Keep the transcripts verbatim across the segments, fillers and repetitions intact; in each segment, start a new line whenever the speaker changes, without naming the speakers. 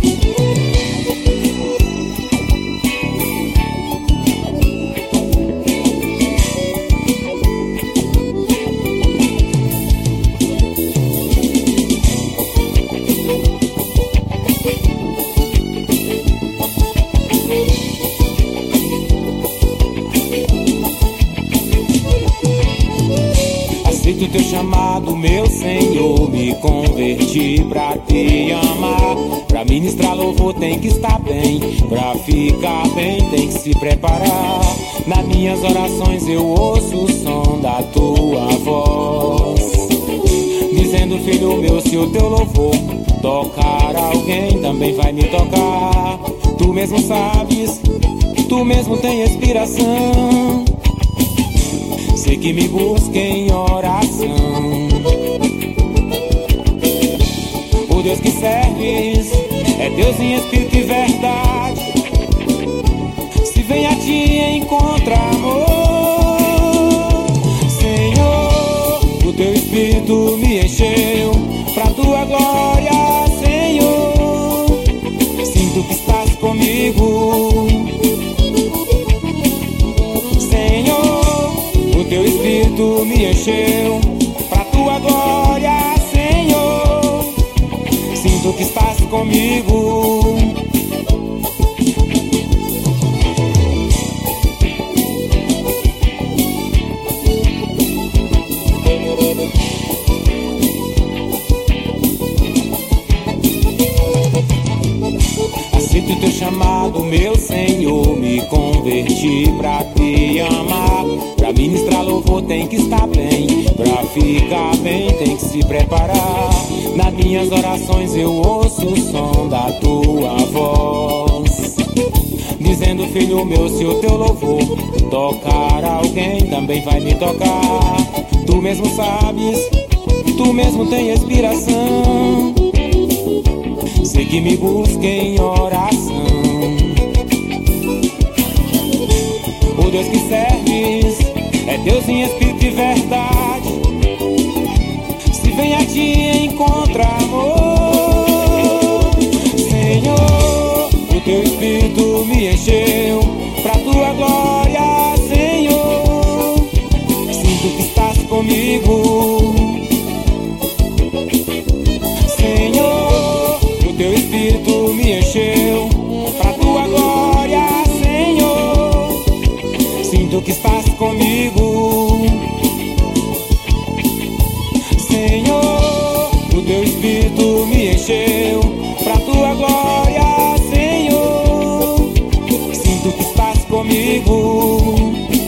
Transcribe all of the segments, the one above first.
Aceito teu chamado, meu Senhor, me converti pra te amar. Pra ministrar louvor tem que estar bem, pra ficar bem tem que se preparar. Nas minhas orações eu ouço o som da tua voz, dizendo: filho meu, se o teu louvor tocar alguém, também vai me tocar. Tu mesmo sabes, tu mesmo tem inspiração. Sei que me busca em oração. O Deus que serves é Deus em espírito e verdade. Se vem a ti encontra amor, Senhor. O teu espírito me encheu pra tua glória, Senhor. Sinto que estás comigo, teu espírito me encheu pra tua glória, Senhor. Sinto que estás comigo. Aceito teu chamado, meu Senhor, me converti pra te amar. Pra ministrar louvor tem que estar bem, pra ficar bem tem que se preparar. Nas minhas orações eu ouço o som da tua voz, dizendo: filho meu, se o teu louvor tocar alguém, também vai me tocar. Tu mesmo sabes, tu mesmo tem inspiração. Sei que me busca em oração. O Deus que serves é Deus em espírito e verdade. Se vem a ti encontra amor, Senhor. O teu espírito me encheu pra tua glória, Senhor. Sinto que estás comigo, Senhor. O teu espírito me encheu pra tua glória, Senhor. Sinto que estás comigo, Senhor. O teu espírito me encheu pra tua glória, Senhor. Sinto que estás comigo,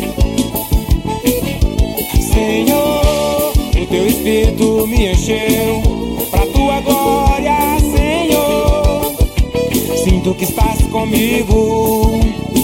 Senhor. O teu espírito me encheu pra tua glória, Senhor. Sinto que estás comigo.